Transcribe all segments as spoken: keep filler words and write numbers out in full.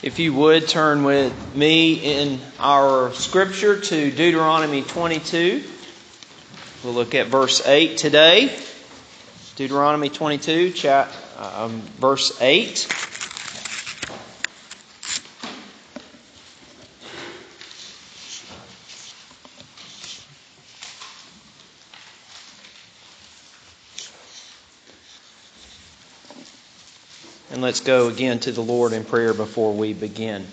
If you would turn with me in our scripture to Deuteronomy twenty-two. We'll look at verse eight today. Deuteronomy twenty-two, chap, um, verse eight. And let's go again to the Lord in prayer before we begin.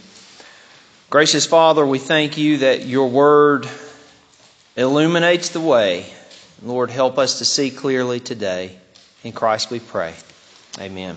Gracious Father, we thank you that your word illuminates the way. Lord, help us to see clearly today. In Christ we pray. Amen.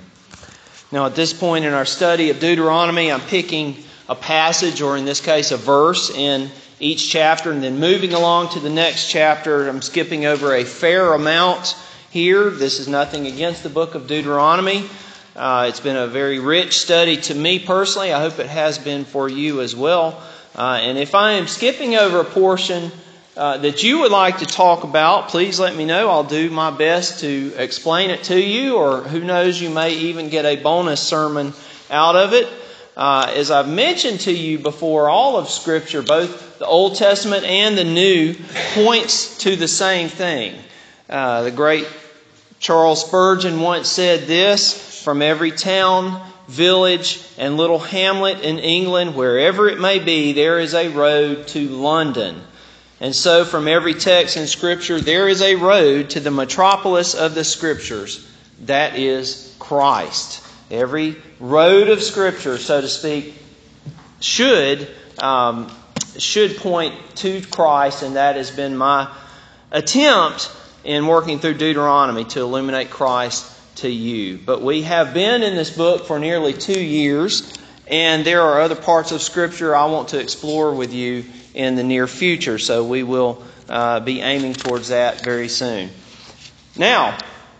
Now at this point in our study of Deuteronomy, I'm picking a passage, or in this case a verse, in each chapter, and then moving along to the next chapter. I'm skipping over a fair amount here. This is nothing against the book of Deuteronomy. Uh, it's been a very rich study to me personally. I hope it has been for you as well. Uh, and if I am skipping over a portion uh, that you would like to talk about, please let me know. I'll do my best to explain it to you, or who knows, you may even get a bonus sermon out of it. Uh, as I've mentioned to you before, all of Scripture, both the Old Testament and the New, points to the same thing. Uh, the great Charles Spurgeon once said this: from every town, village, and little hamlet in England, wherever it may be, there is a road to London. And so from every text in Scripture, there is a road to the metropolis of the Scriptures. That is Christ. Every road of Scripture, so to speak, should, um, should point to Christ, and that has been my attempt in working through Deuteronomy to illuminate Christ to you. But we have been in this book for nearly two years, and there are other parts of Scripture I want to explore with you in the near future, so we will uh, be aiming towards that very soon. Now,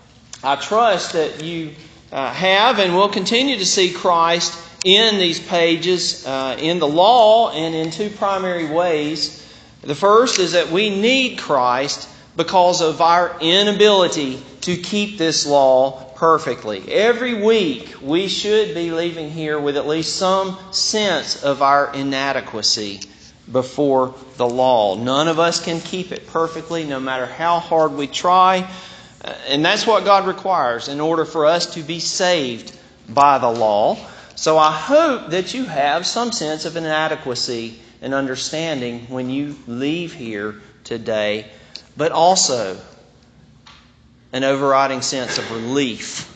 I trust that you uh, have and will continue to see Christ in these pages, uh, in the law, and in two primary ways. The first is that we need Christ because of our inability to keep this law perfectly. Every week we should be leaving here with at least some sense of our inadequacy before the law. None of us can keep it perfectly, no matter how hard we try. And that's what God requires in order for us to be saved by the law. So I hope that you have some sense of inadequacy and understanding when you leave here today, but also an overriding sense of relief,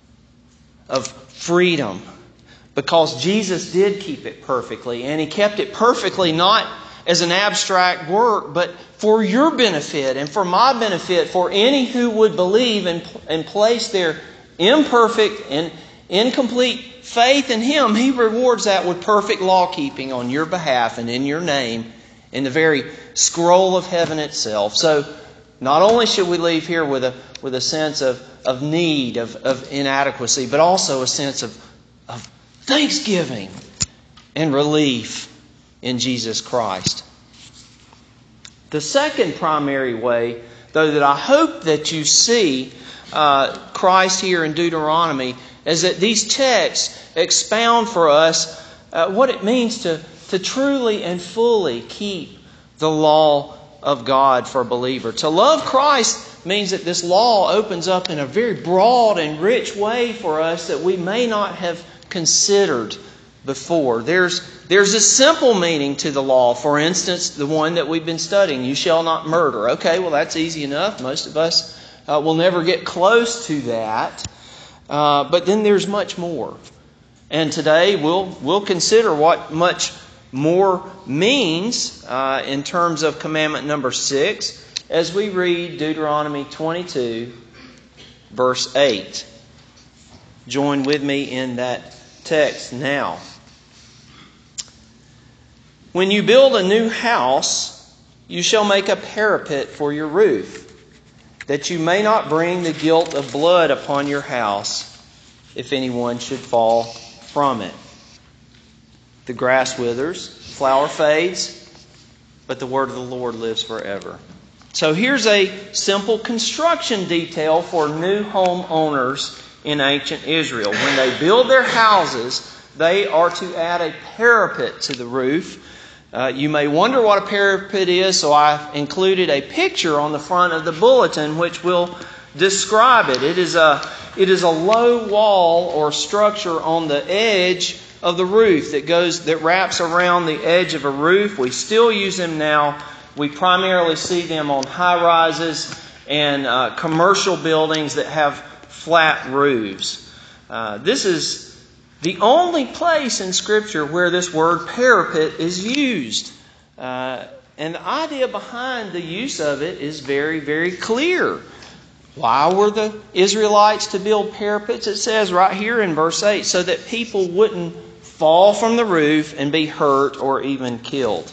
of freedom, because Jesus did keep it perfectly, and He kept it perfectly not as an abstract work, but for your benefit and for my benefit, for any who would believe and, and place their imperfect and incomplete faith in Him. He rewards that with perfect law keeping on your behalf and in your name in the very scroll of heaven itself. So not only should we leave here with a with a sense of, of need, of, of inadequacy, but also a sense of, of thanksgiving and relief in Jesus Christ. The second primary way, though, that I hope that you see uh, Christ here in Deuteronomy, is that these texts expound for us uh, what it means to, to truly and fully keep the law of God for a believer. To love Christ means that this law opens up in a very broad and rich way for us that we may not have considered before. There's, there's a simple meaning to the law. For instance, the one that we've been studying, you shall not murder. Okay, well that's easy enough. Most of us uh, will never get close to that. Uh, but then there's much more. And today we'll, we'll consider what much more means uh, in terms of commandment number six as we read Deuteronomy twenty-two, verse eight. Join with me in that text now. When you build a new house, you shall make a parapet for your roof, that you may not bring the guilt of blood upon your house, if anyone should fall from it. The grass withers, flower fades, but the word of the Lord lives forever. So here's a simple construction detail for new home owners in ancient Israel. When they build their houses, they are to add a parapet to the roof. Uh, you may wonder what a parapet is, so I've included a picture on the front of the bulletin which will describe it. It is a, it is a low wall or structure on the edge of the roof that goes that wraps around the edge of a roof. We still use them now. We primarily see them on high-rises and uh, commercial buildings that have flat roofs. Uh, this is the only place in Scripture where this word parapet is used. Uh, and the idea behind the use of it is very, very clear. Why were the Israelites to build parapets? It says right here in verse eight, so that people wouldn't fall from the roof and be hurt or even killed.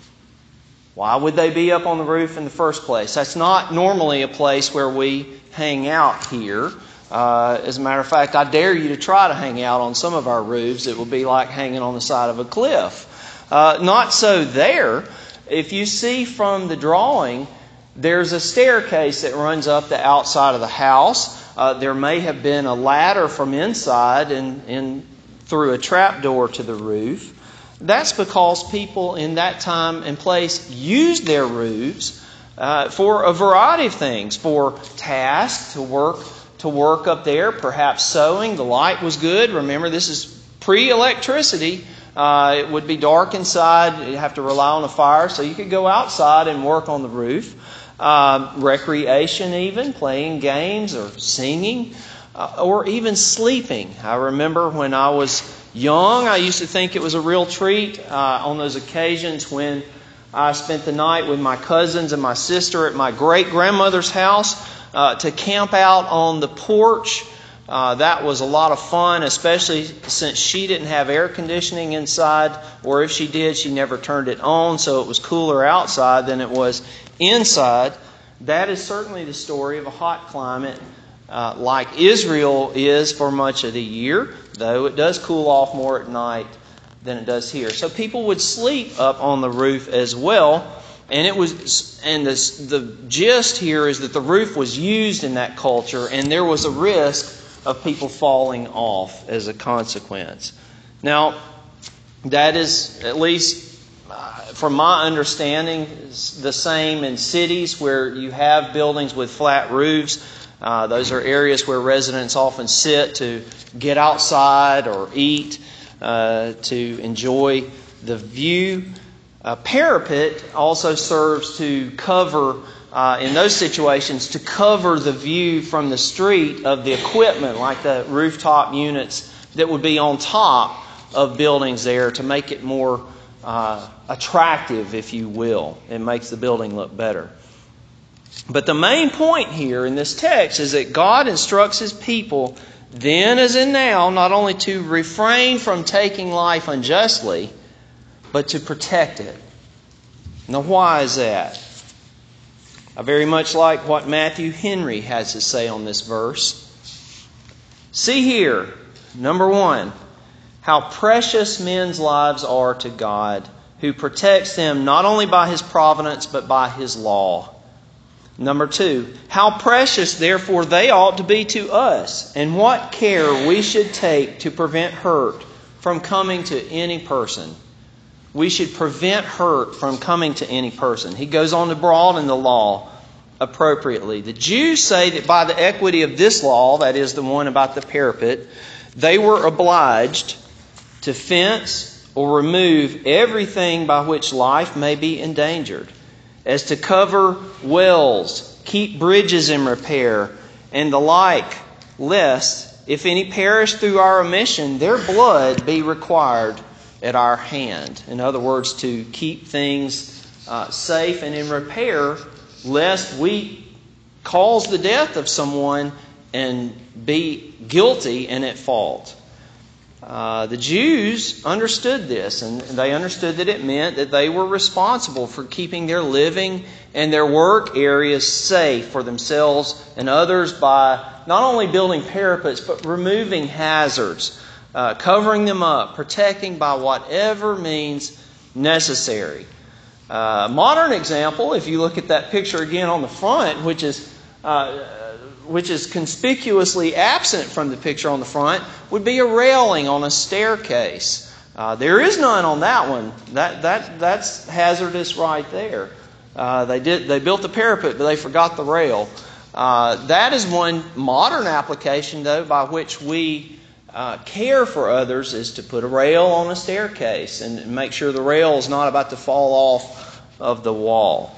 Why would they be up on the roof in the first place? That's not normally a place where we hang out here. Uh, as a matter of fact, I dare you to try to hang out on some of our roofs. It will be like hanging on the side of a cliff. Uh, not so there. If you see from the drawing, there's a staircase that runs up the outside of the house. Uh, there may have been a ladder from inside and, and through a trapdoor to the roof. That's because people in that time and place used their roofs uh, for a variety of things. For tasks, to work to work up there, perhaps sewing. The light was good. Remember, this is pre-electricity. Uh, it would be dark inside. You'd have to rely on a fire. So you could go outside and work on the roof. Uh, recreation even, playing games or singing, uh, or even sleeping. I remember when I was young, I used to think it was a real treat uh, on those occasions when I spent the night with my cousins and my sister at my great-grandmother's house uh, to camp out on the porch. Uh, that was a lot of fun, especially since she didn't have air conditioning inside, or if she did, she never turned it on, so it was cooler outside than it was inside. That is certainly the story of a hot climate uh, like Israel is for much of the year, though it does cool off more at night than it does here. So people would sleep up on the roof as well. And it was, and this, the gist here is that the roof was used in that culture, and there was a risk of people falling off as a consequence. Now, that is, at least uh, from my understanding, the same in cities where you have buildings with flat roofs. Uh, those are areas where residents often sit to get outside or eat, uh, to enjoy the view. A parapet also serves to cover, uh, in those situations, to cover the view from the street of the equipment, like the rooftop units that would be on top of buildings there, to make it more uh, attractive, if you will. It makes the building look better. But the main point here in this text is that God instructs His people, then as in now, not only to refrain from taking life unjustly, but to protect it. Now, why is that? I very much like what Matthew Henry has to say on this verse. See here, number one, how precious men's lives are to God, who protects them not only by His providence, but by His law. Number two, how precious, therefore, they ought to be to us, and what care we should take to prevent hurt from coming to any person. We should prevent hurt from coming to any person. He goes on to broaden the law appropriately. The Jews say that by the equity of this law, that is the one about the parapet, they were obliged to fence or remove everything by which life may be endangered, as to cover wells, keep bridges in repair, and the like, lest, if any perish through our omission, their blood be required at our hand. In other words, to keep things uh, safe and in repair, lest we cause the death of someone and be guilty and at fault. Uh, the Jews understood this, and they understood that it meant that they were responsible for keeping their living and their work areas safe for themselves and others by not only building parapets, but removing hazards, uh, covering them up, protecting by whatever means necessary. Uh, modern example, if you look at that picture again on the front, which is uh, which is conspicuously absent from the picture on the front, would be a railing on a staircase. Uh, there is none on that one. That that that's hazardous right there. Uh, they did they built the parapet, but they forgot the rail. Uh, that is one modern application, though, by which we uh, care for others, is to put a rail on a staircase and make sure the rail is not about to fall off of the wall.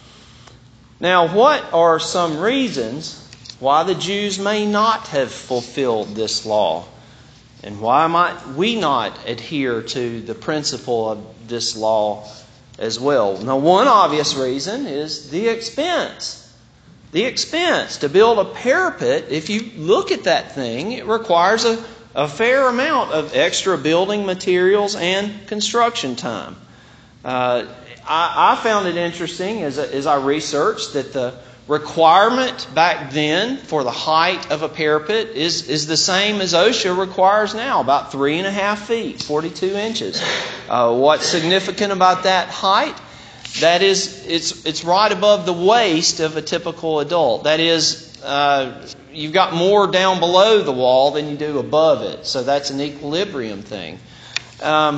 Now, what are some reasons why the Jews may not have fulfilled this law? And why might we not adhere to the principle of this law as well? Now, one obvious reason is the expense. The expense. To build a parapet, if you look at that thing, it requires a, a fair amount of extra building materials and construction time. Uh, I, I found it interesting as, as I researched that the requirement back then for the height of a parapet is, is the same as OSHA requires now, about three and a half feet, forty-two inches. Uh, what's significant about that height? That is, it's it's right above the waist of a typical adult. That is, uh, you've got more down below the wall than you do above it. So that's an equilibrium thing. Um,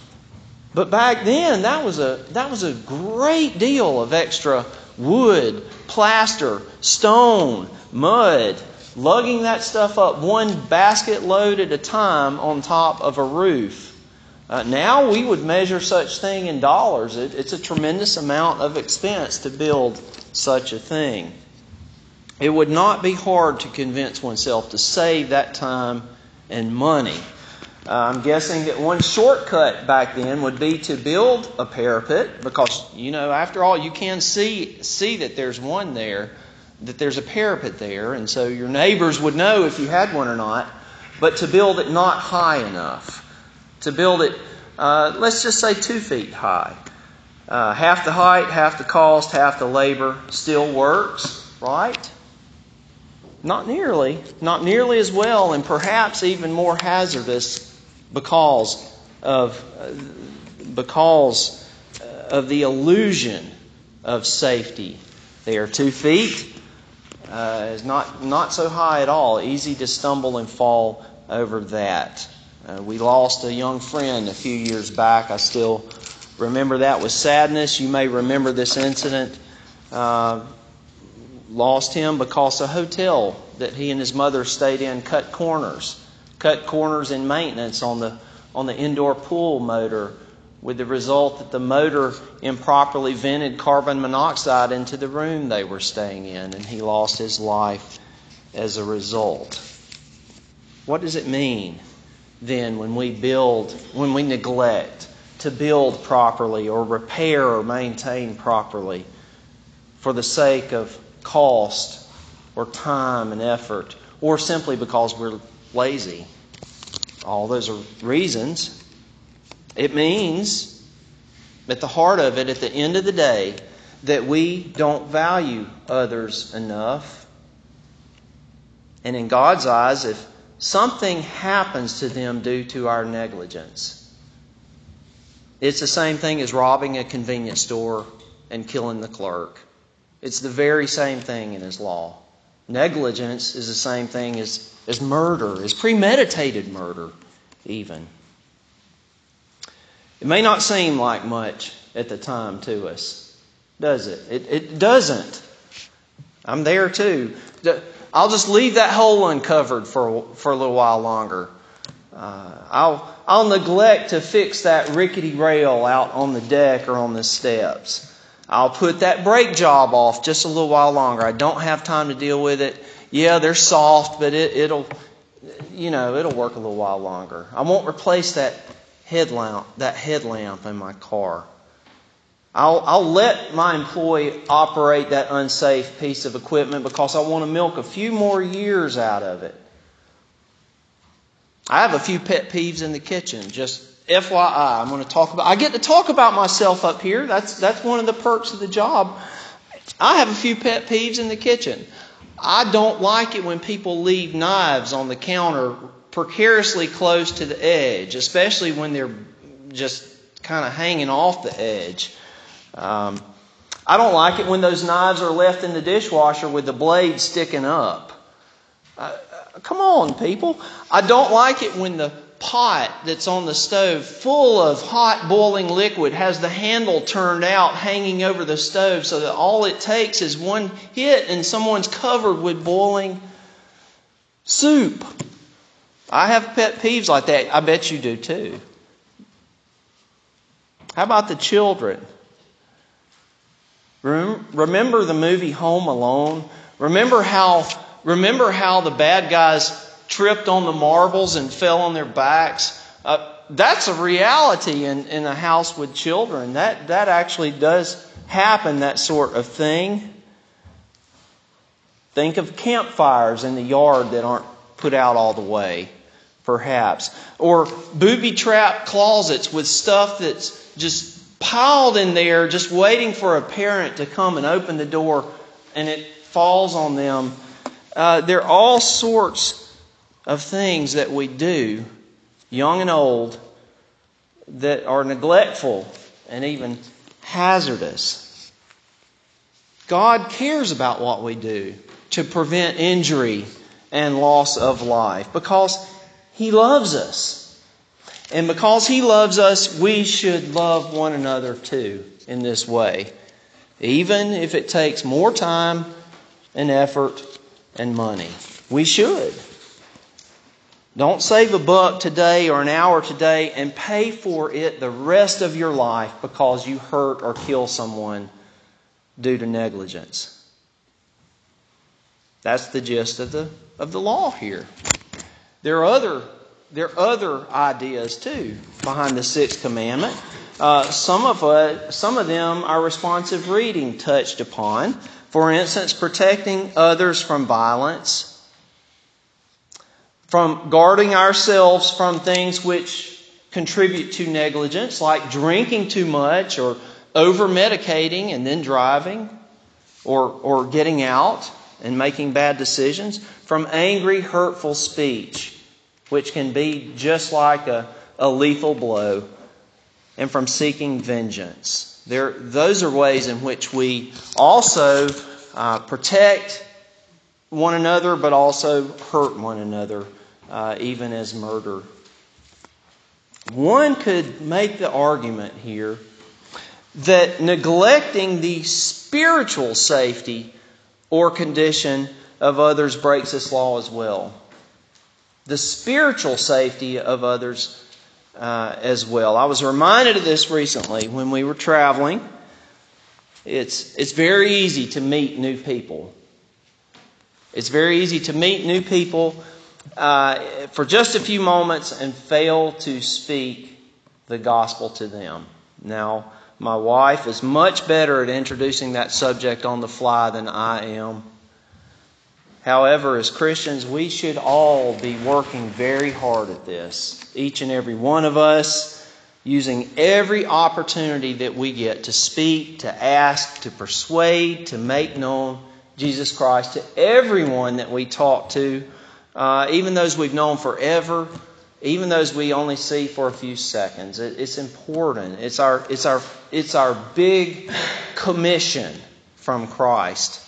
but back then, that was a that was a great deal of extra wood, plaster, stone, mud, lugging that stuff up one basket load at a time on top of a roof. Uh, now we would measure such thing in dollars. It, it's a tremendous amount of expense to build such a thing. It would not be hard to convince oneself to save that time and money. Uh, I'm guessing that one shortcut back then would be to build a parapet, because, you know, after all, you can see see that there's one there, that there's a parapet there, and so your neighbors would know if you had one or not. But to build it not high enough, to build it, uh, let's just say two feet high, uh, half the height, half the cost, half the labor, still works, right? Not nearly, not nearly as well, and perhaps even more hazardous because of uh, because of the illusion of safety. They are two feet. Uh, is not not so high at all. Easy to stumble and fall over that. Uh, we lost a young friend a few years back. I still remember that with sadness. You may remember this incident. Uh, lost him because a hotel that he and his mother stayed in cut corners, cut corners in maintenance on the on the indoor pool motor, with the result that the motor improperly vented carbon monoxide into the room they were staying in, and he lost his life as a result. What does it mean then when we build, when we neglect to build properly or repair or maintain properly for the sake of cost or time and effort, or simply because we're lazy? All those are reasons. It means, at the heart of it, at the end of the day, that we don't value others enough. And in God's eyes, if something happens to them due to our negligence, it's the same thing as robbing a convenience store and killing the clerk. It's the very same thing in His law. Negligence is the same thing as, as murder, as premeditated murder even. It may not seem like much at the time to us, does it? It, it doesn't. I'm there too. I'll just leave that hole uncovered for, for a little while longer. Uh, I'll, I'll neglect to fix that rickety rail out on the deck or on the steps. I'll put that brake job off just a little while longer. I don't have time to deal with it. Yeah, they're soft, but it, it'll, you know, it'll work a little while longer. I won't replace that headlamp, that headlamp in my car. I'll, I'll let my employee operate that unsafe piece of equipment because I want to milk a few more years out of it. I have a few pet peeves in the kitchen, just F Y I. I'm going to talk about. I get to talk about myself up here. That's that's one of the perks of the job. I have a few pet peeves in the kitchen. I don't like it when people leave knives on the counter precariously close to the edge, especially when they're just kind of hanging off the edge. Um, I don't like it when those knives are left in the dishwasher with the blade sticking up. Uh, come on, people. I don't like it when the pot that's on the stove full of hot boiling liquid has the handle turned out hanging over the stove so that all it takes is one hit and someone's covered with boiling soup. I have pet peeves like that. I bet you do too. How about the children? Remember the movie Home Alone? Remember how, remember how the bad guys tripped on the marbles and fell on their backs? Uh, that's a reality in, in a house with children. That, that actually does happen, that sort of thing. Think of campfires in the yard that aren't put out all the way, perhaps. Or booby-trapped closets with stuff that's just piled in there, just waiting for a parent to come and open the door, and it falls on them. Uh, there are all sorts of things that we do, young and old, that are neglectful and even hazardous. God cares about what we do to prevent injury and loss of life because He loves us. And because He loves us, we should love one another too in this way, even if it takes more time and effort and money. We should. Don't save a buck today or an hour today and pay for it the rest of your life because you hurt or kill someone due to negligence. That's the gist of the of the law here. There are other there are other ideas too behind the sixth commandment. Uh, some of uh, some of them our responsive reading touched upon. For instance, protecting others from violence, from guarding ourselves from things which contribute to negligence, like drinking too much or over-medicating and then driving, or or getting out and making bad decisions, from angry, hurtful speech, which can be just like a, a lethal blow, and from seeking vengeance. There, those are ways in which we also uh, protect one another, but also hurt one another, uh, even as murder. One could make the argument here that neglecting the spiritual safety or condition of others breaks this law as well. The spiritual safety of others uh, as well. I was reminded of this recently when we were traveling. It's it's very easy to meet new people. It's very easy to meet new people uh, for just a few moments and fail to speak the gospel to them. Now, my wife is much better at introducing that subject on the fly than I am. However, as Christians, we should all be working very hard at this. Each and every one of us, using every opportunity that we get to speak, to ask, to persuade, to make known Jesus Christ to everyone that we talk to, uh, even those we've known forever, even those we only see for a few seconds. It, it's important. It's our, it's our, it's our big commission from Christ.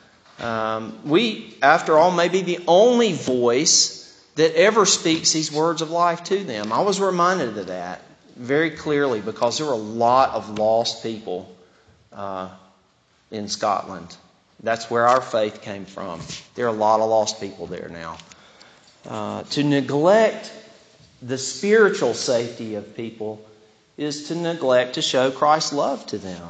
Um, we, after all, may be the only voice that ever speaks these words of life to them. I was reminded of that very clearly because there were a lot of lost people uh, in Scotland. That's where our faith came from. There are a lot of lost people there now. Uh, to neglect the spiritual safety of people is to neglect to show Christ's love to them.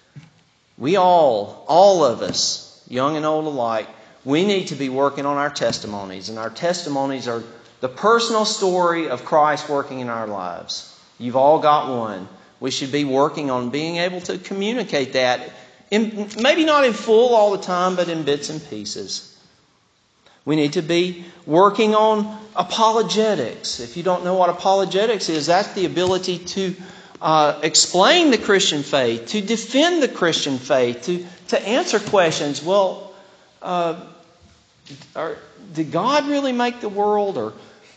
We all, all of us, young and old alike, we need to be working on our testimonies. And our testimonies are the personal story of Christ working in our lives. You've all got one. We should be working on being able to communicate that, in, maybe not in full all the time, but in bits and pieces. We need to be working on apologetics. If you don't know what apologetics is, that's the ability to uh, explain the Christian faith, to defend the Christian faith, to, to answer questions. Well, uh, are, did God really make the world? Or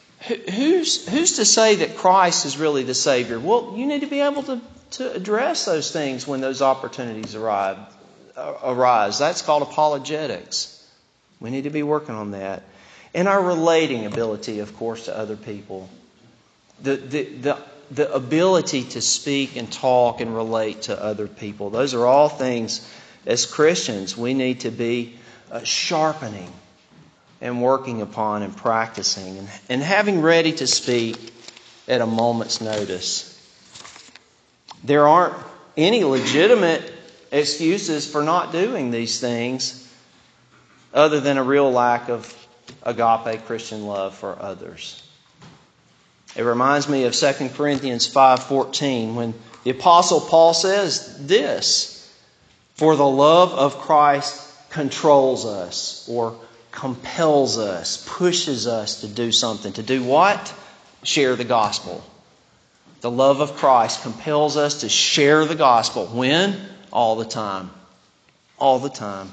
who's, who's to say that Christ is really the Savior? Well, you need to be able to, to address those things when those opportunities arrive, uh, arise. That's called apologetics. We need to be working on that. And our relating ability, of course, to other people. The, the, the, the ability to speak and talk and relate to other people. Those are all things, as Christians, we need to be uh, sharpening and working upon and practicing. And, and having ready to speak at a moment's notice. There aren't any legitimate excuses for not doing these things other than a real lack of agape Christian love for others. It reminds me of Second Corinthians five fourteen when the Apostle Paul says this, "For the love of Christ controls us," or compels us, pushes us to do something. To do what? Share the gospel. The love of Christ compels us to share the gospel. When? All the time. All the time.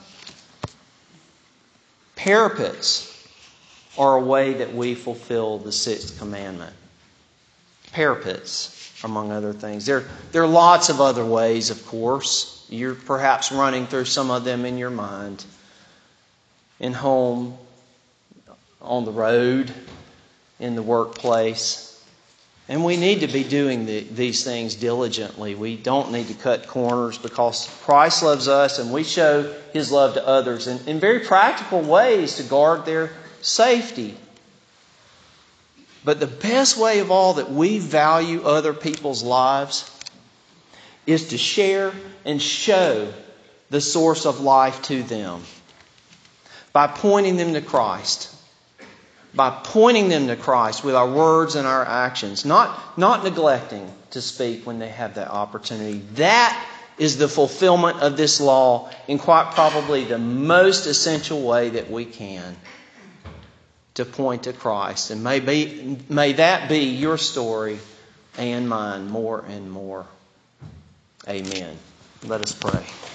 Parapets are a way that we fulfill the sixth commandment. Parapets, among other things. There, there are lots of other ways, of course. You're perhaps running through some of them in your mind. In home, on the road, in the workplace. And we need to be doing the, these things diligently. We don't need to cut corners because Christ loves us and we show His love to others in, in very practical ways to guard their safety. But the best way of all that we value other people's lives is to share and show the source of life to them by pointing them to Christ. By pointing them to Christ with our words and our actions. Not, not neglecting to speak when they have that opportunity. That is the fulfillment of this law in quite probably the most essential way that we can. To point to Christ. And may, be, may that be your story and mine more and more. Amen. Let us pray.